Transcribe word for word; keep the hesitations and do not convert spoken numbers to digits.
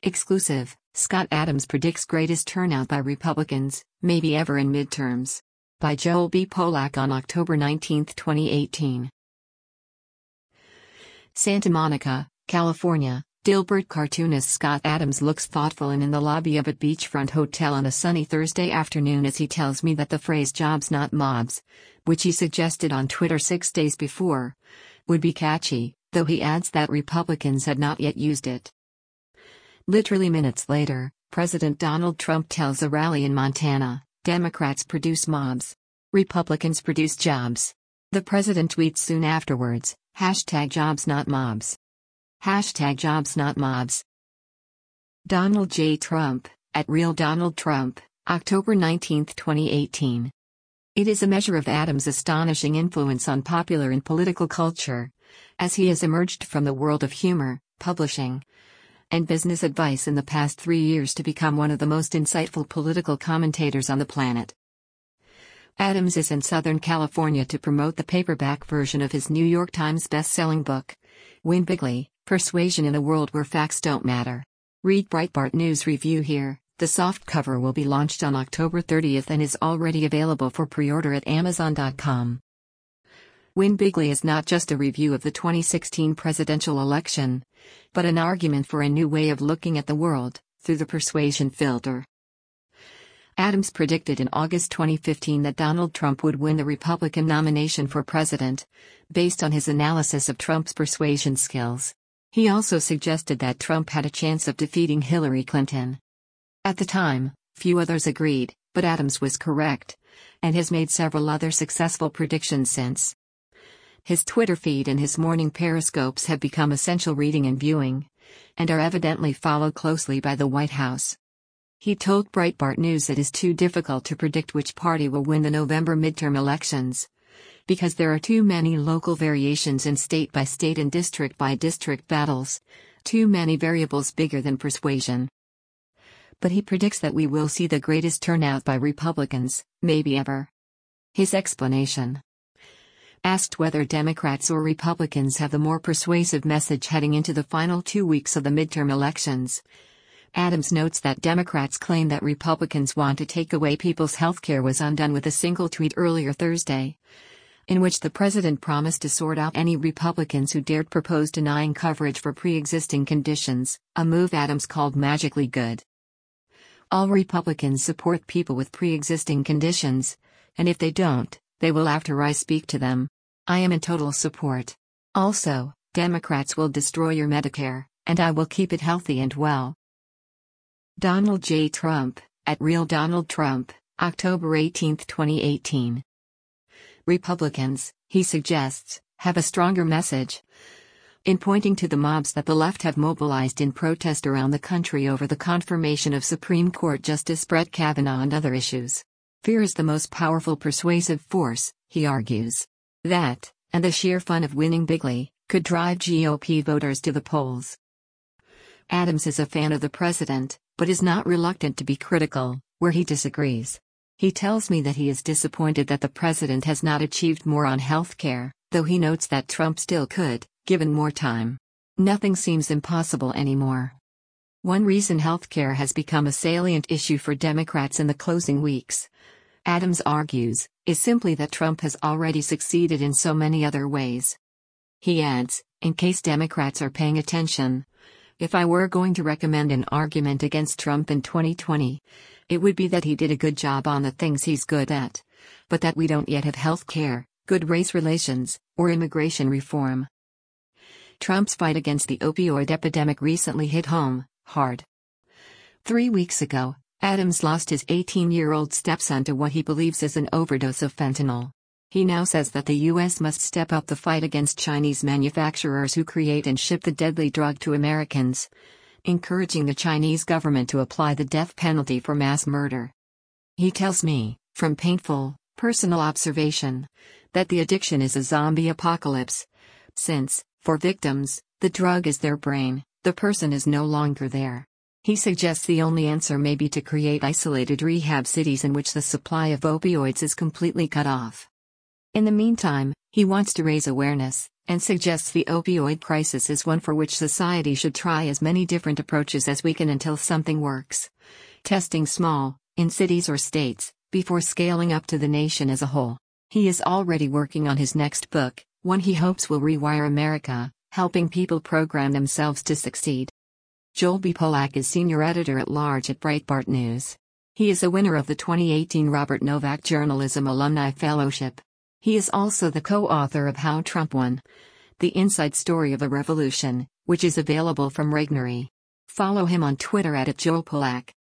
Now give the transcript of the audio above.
Exclusive, Scott Adams predicts greatest turnout by Republicans, maybe ever in midterms. By Joel B. Polak on October nineteenth, twenty eighteen. Santa Monica, California, Dilbert cartoonist Scott Adams looks thoughtful and in the lobby of a beachfront hotel on a sunny Thursday afternoon as he tells me that the phrase "jobs not mobs," which he suggested on Twitter six days before, would be catchy, though he adds that Republicans had not yet used it. Literally minutes later, President Donald Trump tells a rally in Montana, "Democrats produce mobs. Republicans produce jobs." The president tweets soon afterwards, hashtag jobs not mobs. Hashtag jobs not mobs. Donald J. Trump, at Real Donald Trump, October nineteenth, twenty eighteen. It is a measure of Adams' astonishing influence on popular and political culture, as he has emerged from the world of humor, publishing, and business advice in the past three years to become one of the most insightful political commentators on the planet. Adams is in Southern California to promote the paperback version of his New York Times best-selling book, Win Bigly, Persuasion in a World Where Facts Don't Matter. Read Breitbart News review here. The softcover will be launched on October thirtieth and is already available for pre-order at amazon dot com. Win Bigly is not just a review of the twenty sixteen presidential election, but an argument for a new way of looking at the world, through the persuasion filter. Adams predicted in August twenty fifteen that Donald Trump would win the Republican nomination for president, based on his analysis of Trump's persuasion skills. He also suggested that Trump had a chance of defeating Hillary Clinton. At the time, few others agreed, but Adams was correct, and has made several other successful predictions since. His Twitter feed and his morning periscopes have become essential reading and viewing, and are evidently followed closely by the White House. He told Breitbart News it is too difficult to predict which party will win the November midterm elections, because there are too many local variations in state-by-state and district-by-district battles, too many variables bigger than persuasion. But he predicts that we will see the greatest turnout by Republicans, maybe ever. His explanation. Asked whether Democrats or Republicans have the more persuasive message heading into the final two weeks of the midterm elections, Adams notes that Democrats' claim that Republicans want to take away people's health care was undone with a single tweet earlier Thursday, in which the president promised to sort out any Republicans who dared propose denying coverage for pre-existing conditions, a move Adams called magically good. All Republicans support people with pre-existing conditions, and if they don't, they will after I speak to them. I am in total support. Also, Democrats will destroy your Medicare, and I will keep it healthy and well. Donald J. Trump, at Real Donald Trump, October eighteenth, twenty eighteen. Republicans, he suggests, have a stronger message. In pointing to the mobs that the left have mobilized in protest around the country over the confirmation of Supreme Court Justice Brett Kavanaugh and other issues. Fear is the most powerful persuasive force, he argues. That, and the sheer fun of winning bigly, could drive G O P voters to the polls. Adams is a fan of the president, but is not reluctant to be critical, where he disagrees. He tells me that he is disappointed that the president has not achieved more on health care, though he notes that Trump still could, given more time. Nothing seems impossible anymore. One reason health care has become a salient issue for Democrats in the closing weeks, Adams argues, is simply that Trump has already succeeded in so many other ways. He adds, in case Democrats are paying attention, if I were going to recommend an argument against Trump in twenty twenty, it would be that he did a good job on the things he's good at, but that we don't yet have health care, good race relations, or immigration reform. Trump's fight against the opioid epidemic recently hit home hard. Three weeks ago, Adams lost his eighteen-year-old stepson to what he believes is an overdose of fentanyl. He now says that the U S must step up the fight against Chinese manufacturers who create and ship the deadly drug to Americans, encouraging the Chinese government to apply the death penalty for mass murder. He tells me, from painful, personal observation, that the addiction is a zombie apocalypse, since, for victims, the drug is their brain, the person is no longer there. He suggests the only answer may be to create isolated rehab cities in which the supply of opioids is completely cut off. In the meantime, he wants to raise awareness, and suggests the opioid crisis is one for which society should try as many different approaches as we can until something works. Testing small, in cities or states, before scaling up to the nation as a whole. He is already working on his next book, one he hopes will rewire America, helping people program themselves to succeed. Joel B. Polak is senior editor-at-large at Breitbart News. He is a winner of the twenty eighteen Robert Novak Journalism Alumni Fellowship. He is also the co-author of How Trump Won: The Inside Story of a Revolution, which is available from Regnery. Follow him on Twitter at, at Joel Polak.